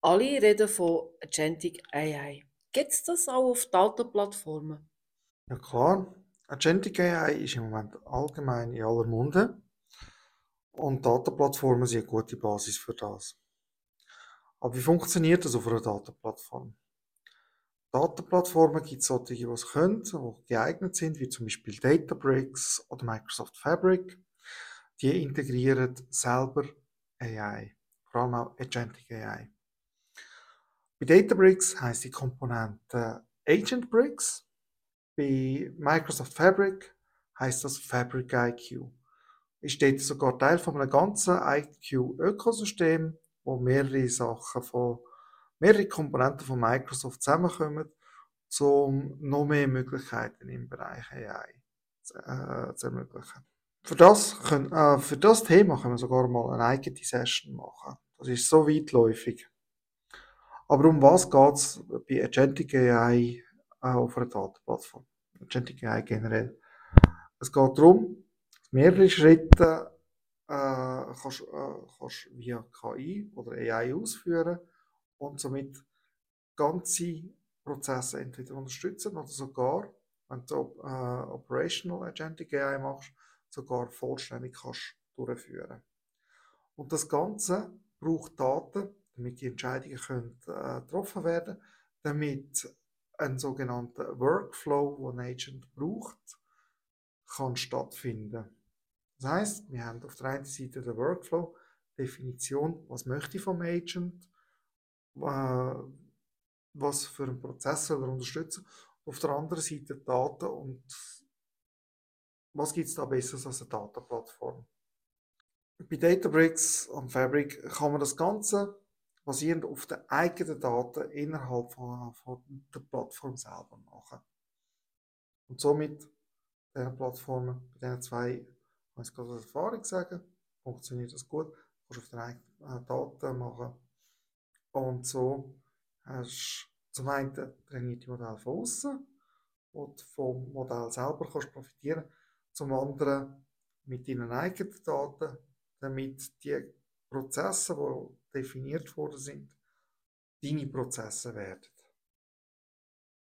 Alle reden von Agentic AI. Gibt es das auch auf Datenplattformen? Ja klar, Agentic AI ist im Moment allgemein in aller Munde und Datenplattformen sind eine gute Basis für das. Aber wie funktioniert das auf einer Datenplattform? Datenplattformen gibt es solche, die es können, die geeignet sind, wie zum Beispiel Databricks oder Microsoft Fabric. Die integrieren selber AI, vor allem auch Agentic AI. Bei Databricks heisst die Komponente Agentbricks. Bei Microsoft Fabric heisst das Fabric IQ. Ist dort sogar Teil von einem ganzen IQ-Ökosystem, wo mehrere Komponenten von Microsoft zusammenkommen, um noch mehr Möglichkeiten im Bereich AI zu ermöglichen. Für das Thema können wir sogar mal eine eigene Session machen. Das ist so weitläufig. Aber um was geht es bei Agentic AI auf einer Datenplattform? Agentic AI generell. Es geht darum, dass mehrere Schritte kannst via KI oder AI ausführen und somit ganze Prozesse entweder unterstützen oder sogar, wenn du Operational Agentic AI machst, sogar vollständig kannst durchführen. Und das Ganze braucht Daten, damit die Entscheidungen getroffen werden können, damit ein sogenannter Workflow, den ein Agent braucht, kann stattfinden. Das heisst, wir haben auf der einen Seite den Workflow, Definition, was möchte ich vom Agent, was für einen Prozess soll er unterstützen. Auf der anderen Seite Daten und was gibt es da Besseres als eine Datenplattform. Bei Databricks und Fabric kann man das Ganze basierend auf den eigenen Daten innerhalb von der Plattform selber machen. Und somit diesen Plattformen, bei diesen zwei, kann ich gerade aus Erfahrung sagen, funktioniert das gut. Du kannst auf deine eigenen Daten machen. Und so hast du zum einen trainierte Modell von außen, wo du vom Modell selber kannst profitieren kannst. Zum anderen mit deinen eigenen Daten, damit die Prozesse, die definiert worden sind, deine Prozesse werden.